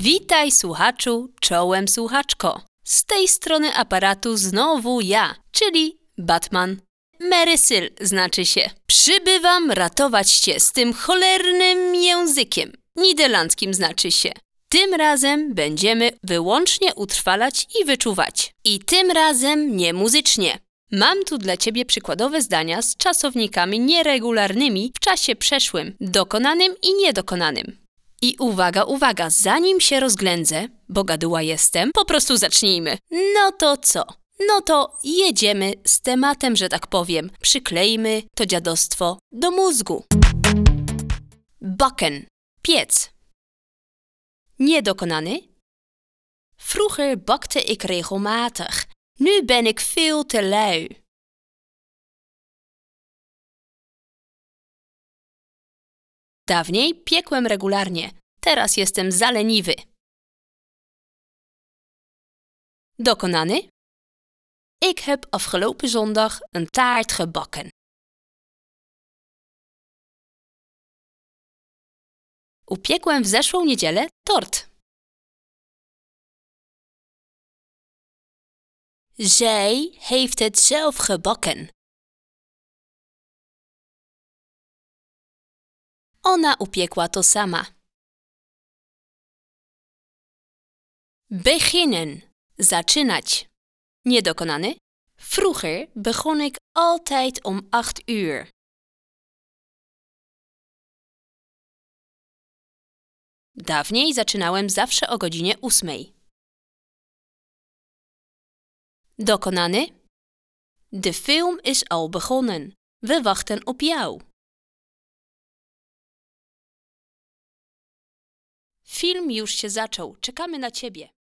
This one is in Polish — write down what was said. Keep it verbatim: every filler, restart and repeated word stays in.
Witaj słuchaczu, czołem słuchaczko. Z tej strony aparatu znowu ja, czyli Batman. Marysyl znaczy się. Przybywam ratować cię z tym cholernym językiem. Niderlandzkim znaczy się. Tym razem będziemy wyłącznie utrwalać i wyczuwać. I tym razem nie muzycznie. Mam tu dla ciebie przykładowe zdania z czasownikami nieregularnymi w czasie przeszłym, dokonanym i niedokonanym. I uwaga, uwaga, zanim się rozględzę, bo gaduła jestem, po prostu zacznijmy. No to co? No to jedziemy z tematem, że tak powiem. Przyklejmy to dziadostwo do mózgu. Bakken. Piec. Niedokonany. Vroeger bakte ik regelmatig. Nu ben ik veel te lui. Dawniej piekłem regularnie, teraz jestem zaleniwy. Dokonany. Ik heb afgelopen zondag een taart gebakken. Upiekłem w zeszłą niedzielę tort. Zij heeft het zelf gebakken. Ona upiekła to sama. Beginnen. Zaczynać. Niedokonany. Vroeger begon ik altijd om acht uur. Dawniej zaczynałem zawsze o godzinie ósmej. Dokonany. De film is al begonnen. We wachten op jou. Film już się zaczął. Czekamy na ciebie.